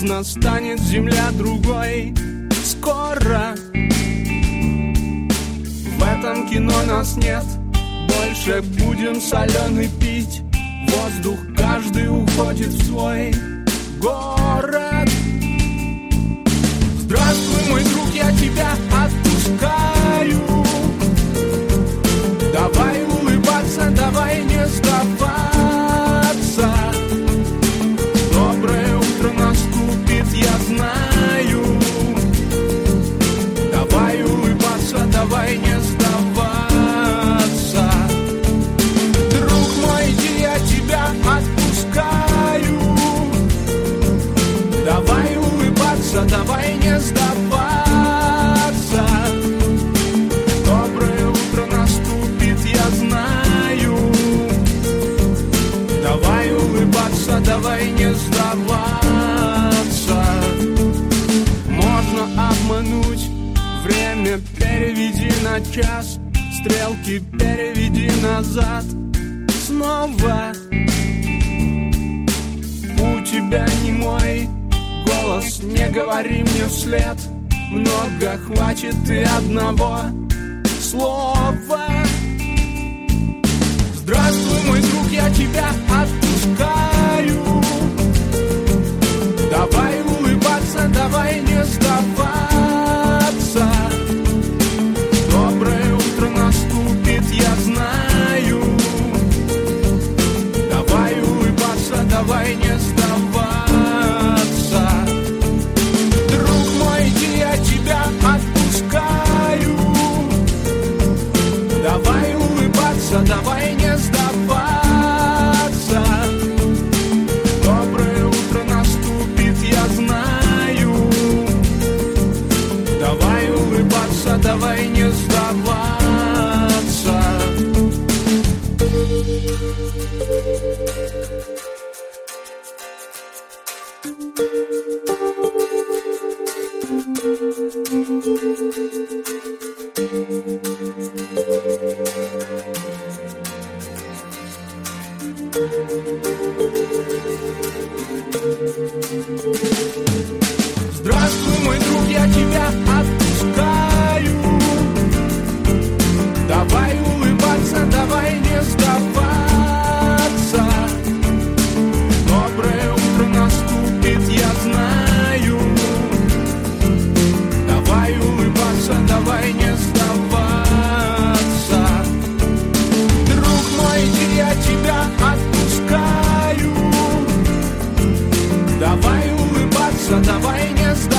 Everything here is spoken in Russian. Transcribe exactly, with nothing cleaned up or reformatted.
нас станет земля другой. Скоро в этом кино нас нет. Больше будем соленый пить. Воздух каждый уходит в свой город. Здравствуй, мой друг, я тебя отпускаю. Давай улыбаться, давай не сдаваться. Доброе утро наступит, я знаю. Давай улыбаться, давай не сдаваться. Друг мой, иди, я тебя отпускаю. Давай улыбаться, давай не сдаваться. Доброе утро наступит, я знаю. Давай улыбаться, давай не сдаваться. Можно обмануть время, переведи на час. Стрелки переведи назад. Снова у тебя не мой голос, не говори мне вслед. Много хватит и одного слова. Здравствуй, мой друг, я тебя отпускаю. Давай улыбаться, давай не сдаваться. Доброе утро наступит, я знаю. Давай улыбаться, давай не сдаваться. Друг мой, иди, я тебя отпускаю. Давай улыбаться, давай не сдаваться. Доброе утро наступит, я знаю. Давай улыбаться, давай не сдаваться. Здравствуй, мой друг, я тебя отпускаю. Давай улыбаться, давай не сдаваться. Доброе утро наступит, я знаю. Давай улыбаться, давай не сдаваться. Друг мой, иди, я тебя отпускаю. Давай улыбаться, давай не сдаваться.